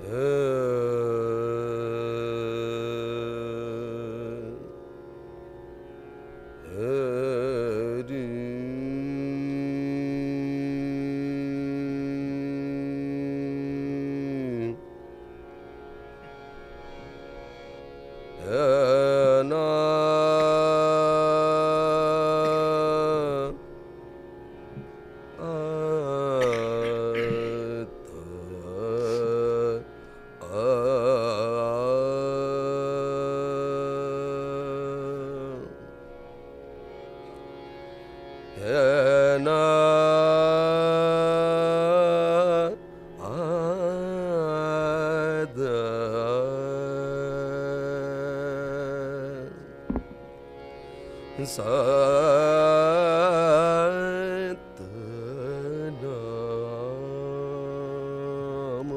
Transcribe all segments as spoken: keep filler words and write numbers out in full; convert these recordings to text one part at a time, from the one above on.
सतनाम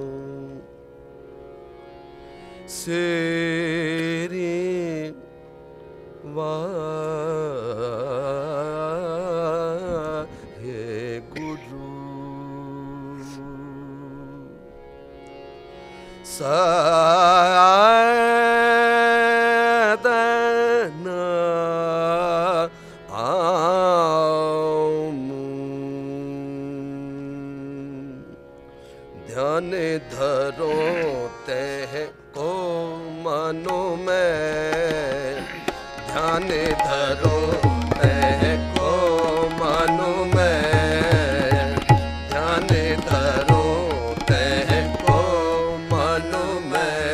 सेरी वाहे गुरु ध्यान धरो तह को मनो में, ध्यान धरो तह को मनो में, ध्यान धरो तह को मनो में।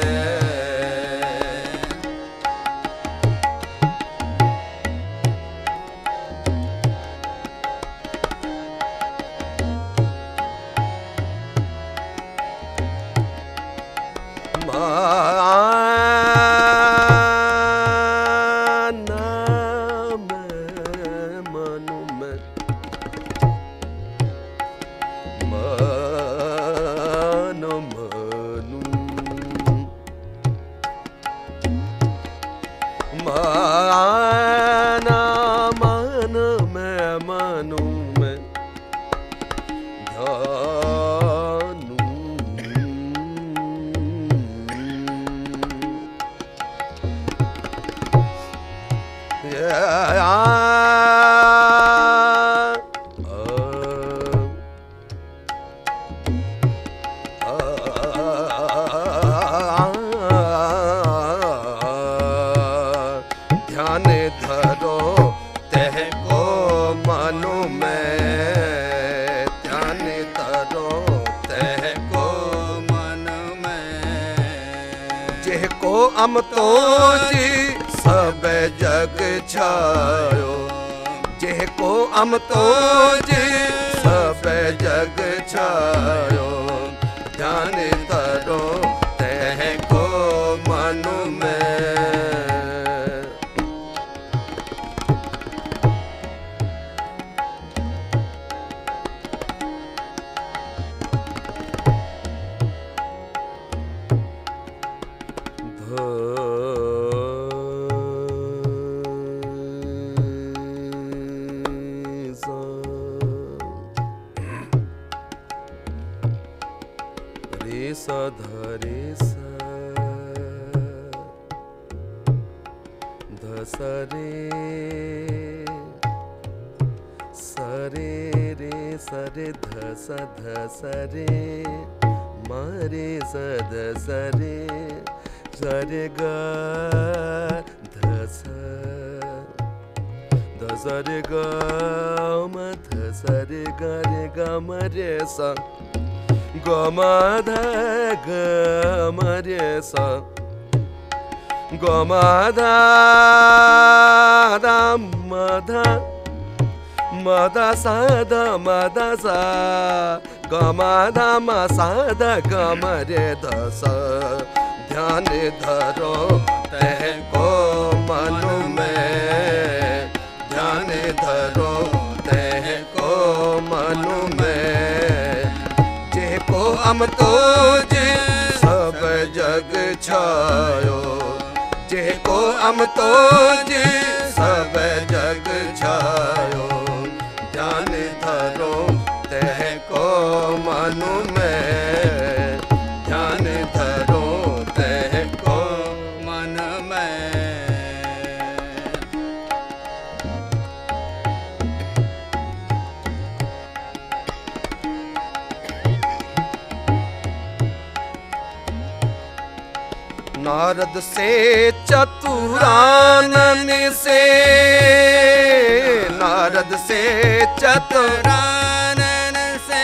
ध्यान धरो तह को मनो में, ध्यान धरो तह को मन में। जेह को अम तो जी सब जग छायो, जेह को अम तो जी सब जग छायो। ध्यान धरो तह को मनो में। रे सा धा रे सा ध सा रे सा रे रे सा रे ध सा ध सा रे मा रे सा ध सा रे सा रे गा ध सा ध सा रे गा म ध सा रे गा रे गा म रे सा ग म ध ग म रे सा ग म ध द म ध म ध सा ध म ध सा ग म ध म सा ध ग म रे ध सा। ध्यान धरो तह को मनो में, ध्यान धरो तह को मनो में। जेह को अम तो जे सब जग छायो, जेह को अम तो जे सब जग छायो। ध्यान धरो तह को मनो में, ध्यान धरो नारद से चतुरानन से, नारद से चतुरानन से,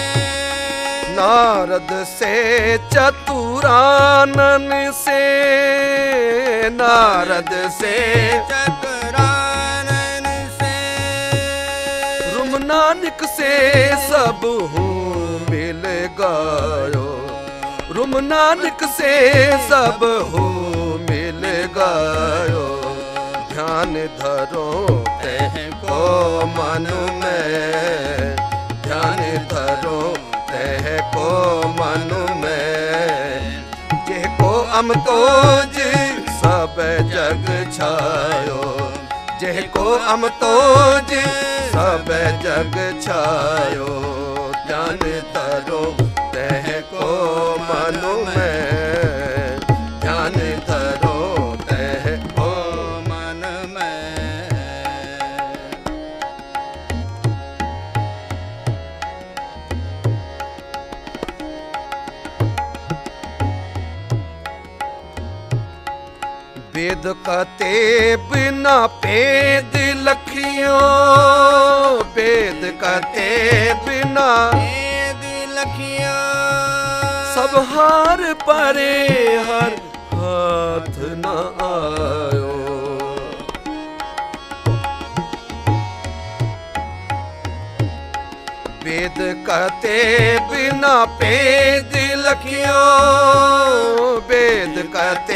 नारद से चतुरानन से, नारद से चतुरानन से, रुम नानक से सब हूँ मिल गायो, रुम नानक से सब हो मिल गायो, ध्यान धरो तह को मन में, ध्यान धरो तह को मन में, जे को अम तोज सब जग छायो, जे को अम तोज सब जग छायो, ध्यान धरो तह को मन में, ध्यान धरो तह को मन में। वेद कहते बिना पेद लखियों, वेद कहते बिना सब हार परे हर हाथ न आयो, वेद कहते बिना पेद लखियो, वेद कहते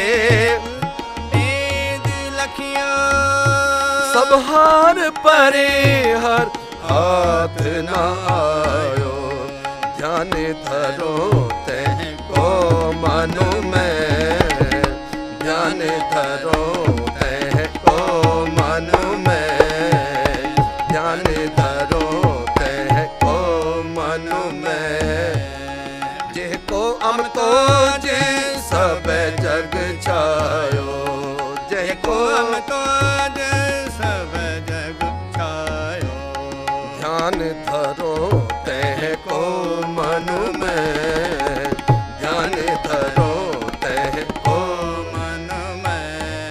पेद लखियो, सब हार परे हर हाथ न आयो, ध्यान धरो तह को मन में, ध्यान धरो तह को मन में, ध्यान धरो तह को मन में, जे को अम तोज सब जग छायो, जे को अम तोज सब जग छायो, ध्यान धरो तह को मन में, ध्यान धरो तह को मन में।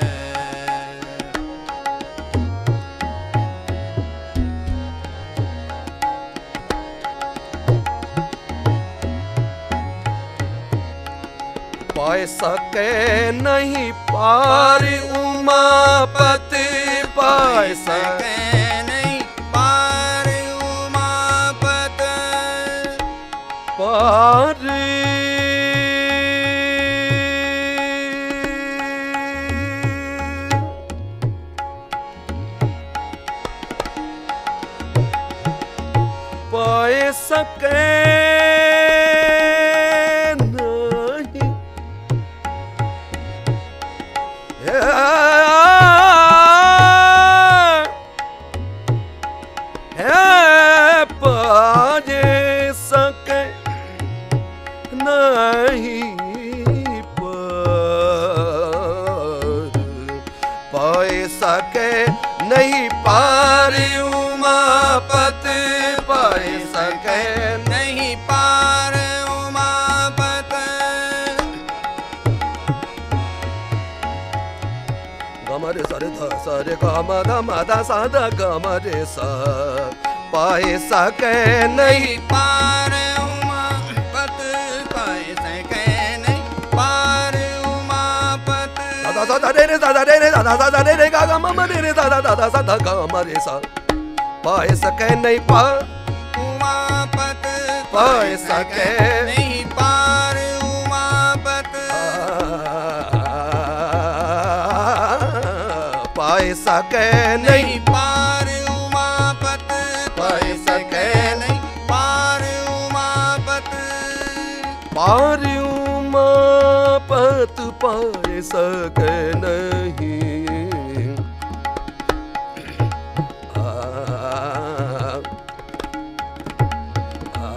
पाए सके नहीं पार उमापति, पाए सके पार पाए सके नहीं, है पाए सके नहीं पार, पाए सके नहीं पार उमापति, पाए सके नहीं पार उमापति, गम रे सा रे ध सा रे ग म ध म ध सा ध ग म रे सा, पाए सके नहीं पार उमापति, पाए सके नहीं पार उमापति, दा दा दा रे रे दा दा रे रे दा दा दा रे रे गा गा म म रे रे दा दा दा सा धा गा म रे सा, पाए सके नहीं पार उमापति, पाए सके नहीं पार उमापति, पाए सके नहीं पार उमापति, पाए सके नहीं पार उमापति, पार उमापति पाए सके नहीं, आ, आ,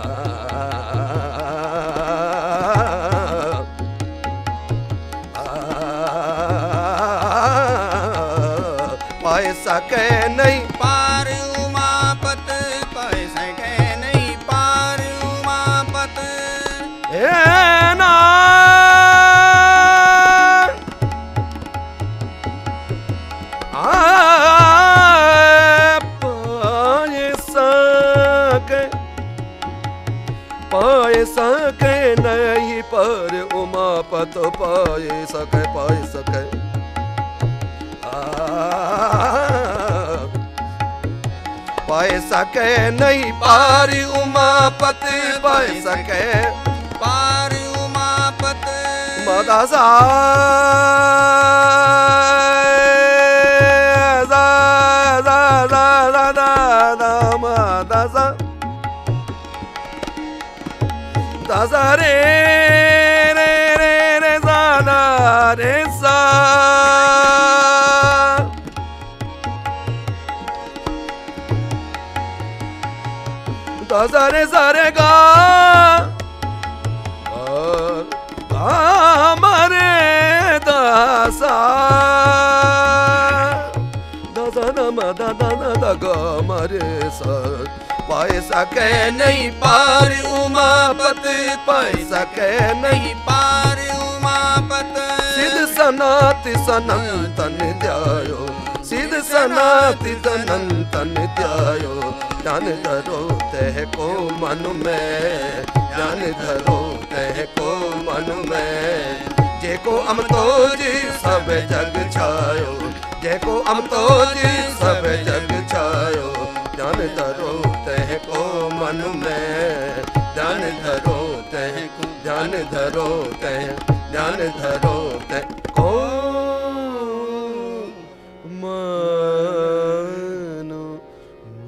पाए सके नहीं पार उमापति, पाए सके नहीं पार उमापति, हे नाथ सके पाए सके नहीं पर उमापत पाए सके पाए सके पाए सके नहीं पार उमापत पाए सके पार उमापत मदा सा दा दा दा दा दा दा मदा सा दा सा रे रे रे रे सा दा रे सा दा सा रे सा रे गा मरे दासा दासा नम दादा दादा ग मरे सा पाए सके नहीं पार उमापत पाए सके नहीं पार उमापत सिद्ध सनाति सनंतन ध्यायो सिद्ध सनाति सनंतन ध्यायो ध्यान धरो तह को मन में ध्यान धरो तह को मन में जेको अमतो जी सब जग छायो जेको अमतो जी सब जग छायो ध्यान धरो तह को मन में ध्यान धरो तह ध्यान धरो तह ध्यान धरो तह